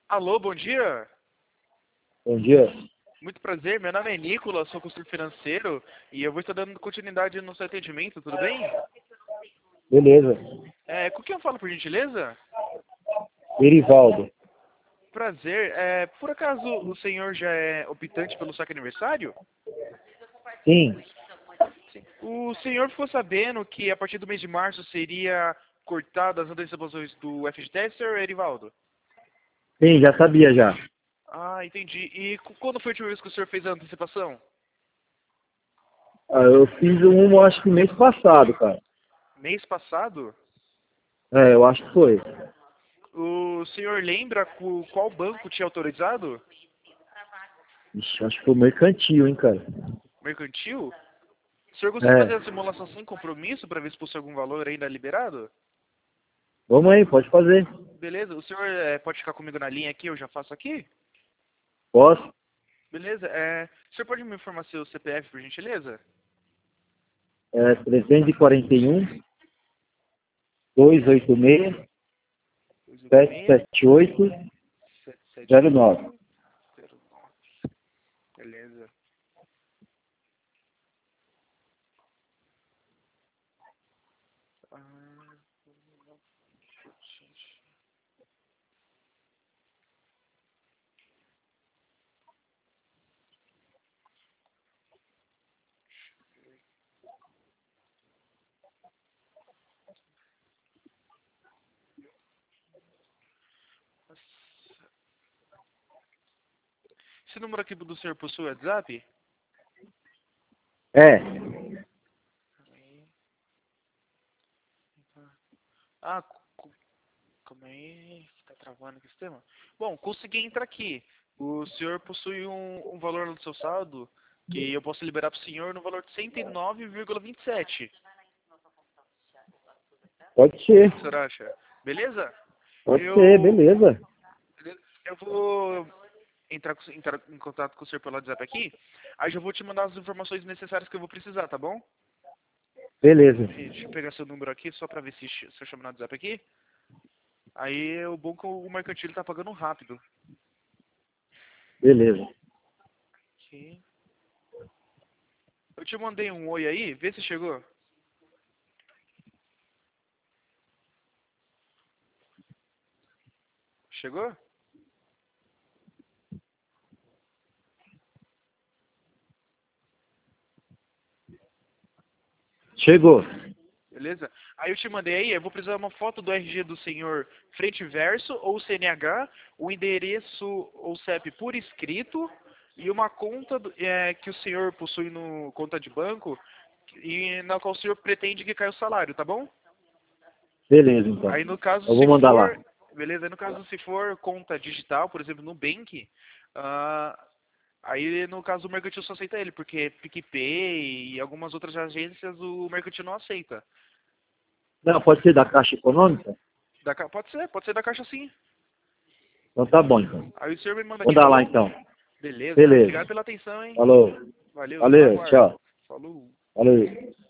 Alô, bom dia. Bom dia. Muito prazer, meu nome é Nicolas, sou consultor financeiro e eu vou estar dando continuidade no seu atendimento, tudo bem? Beleza. Com quem eu falo, por gentileza? Erivaldo. Prazer. Por acaso o senhor já é optante pelo saque aniversário? Sim. O senhor ficou sabendo que a partir do mês de março seria cortado as antecipações do FGTS, senhor Erivaldo? Sim, já sabia já. Ah, entendi. E quando foi a última vez que o senhor fez a antecipação? Eu fiz um, acho que mês passado, cara. Mês passado? Eu acho que foi. O senhor lembra qual banco tinha autorizado? Ixi, acho que foi mercantil, hein, cara. Mercantil? O senhor gostaria de fazer a É. simulação sem compromisso para ver se possui algum valor ainda liberado? Vamos aí, pode fazer. Beleza, o senhor pode ficar comigo na linha aqui, eu já faço aqui? Posso? Beleza, o senhor pode me informar seu CPF, por gentileza? 341 286 286 778 09. 778 09. Beleza. Ah, esse número aqui do senhor possui WhatsApp? É. Ah, calma aí, tá travando aqui o sistema. Bom, consegui entrar aqui. O senhor possui um valor no seu saldo que eu posso liberar para o senhor no valor de 109,27. Pode O que ser. o senhor acha? Beleza? Pode ser, Eu, beleza. eu vou entrar em contato com o senhor pelo WhatsApp aqui. Aí já vou te mandar as informações necessárias que eu vou precisar, tá bom? Beleza. Deixa eu pegar seu número aqui só pra ver se eu chamo no WhatsApp aqui. Aí o bom é que o mercantil tá pagando rápido. Beleza. Aqui. Eu te mandei um oi aí, vê se chegou. Chegou? Chegou. Beleza? Aí eu te mandei aí, eu vou precisar de uma foto do RG do senhor frente e verso, ou CNH, o endereço ou CEP por escrito, e uma conta que o senhor possui no conta de banco, e na qual o senhor pretende que caia o salário, tá bom? Beleza, então. Aí no caso, Eu se vou mandar lá. for, beleza? Aí no caso, se for conta digital, por exemplo, no Nubank, ah, aí no caso o mercantil só aceita ele, porque PicPay e algumas outras agências o mercantil não aceita. Não, pode ser da Caixa Econômica? Pode ser da Caixa sim. Então tá bom, então. Aí o senhor me manda Vou aqui, tá mandar lá, bom? então. Beleza. Beleza. Obrigado pela atenção, hein? Falou. Valeu, tô no Valeu, aguardo. tchau. Falou. Valeu.